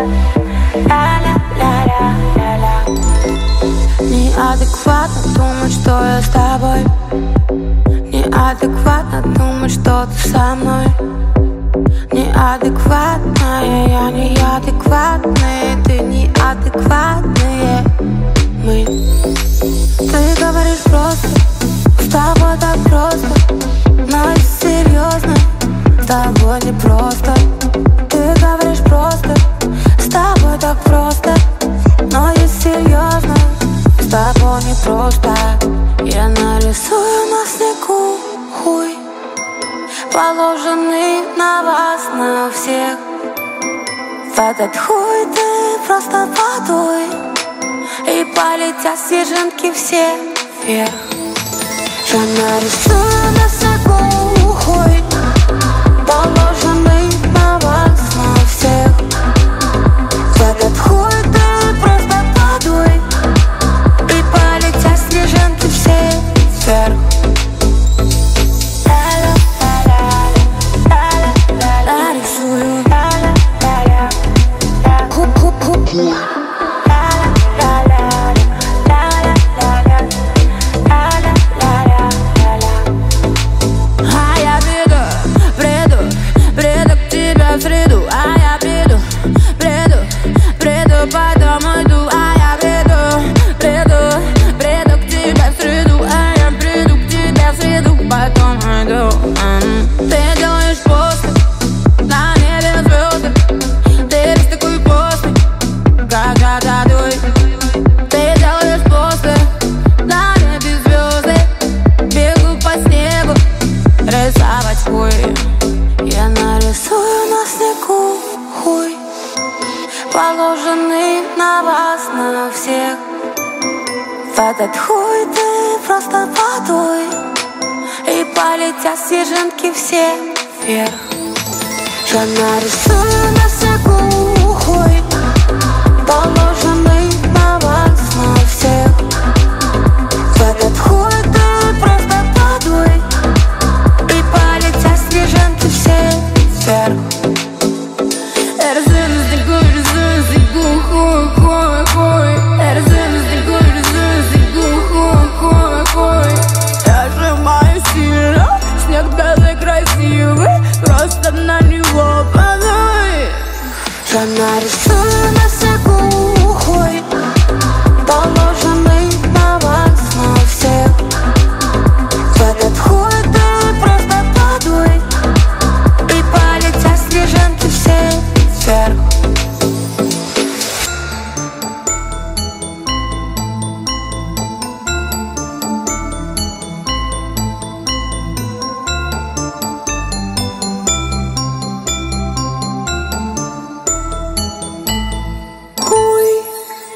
Неадекватно думать, что я с тобой. Неадекватно думать, что ты со мной. Неадекватная, я неадекватная, ты неадекватные мы. Ты говоришь просто, с тобой так просто, но если серьезно, с тобой не просто. Ты говоришь просто, с тобой так просто, но если серьезно, с тобой не просто. Я нарисую на снегу хуй, положенный на вас, на всех. В этот хуй ты просто подуй, и полетят снежинки все вверх. Я нарисую на снегу хуй, положенный на вас, на всех. В этот хуй ты просто подуй, и полетят снежинки все вверх. Нарисую а я приду к тебе в среду. А я приду, потом уйду. А я приду к тебе в среду. А я приду к тебе в среду, потом уйду. Ты делаешь посты, на небе звезды. Ты весь такой постный, как Жададуй. Ты делаешь посты, на небе звезды. Бегу по снегу, рисовать хуй. Я нарисую на снегу хуй, положенный на вас, на всех. В этот хуй ты просто подуй, и полетят снежинки все вверх. Я нарисую на снегу хуй, положенный на вас, на всех. В этот хуй ты просто подуй, и полетят снежинки все вверх. Я рисую на снегу хуй, хуй. Я рисую на снегу хуй. Я сжимаю сильно, снег белый красивый, просто на него подуй. Я нарисую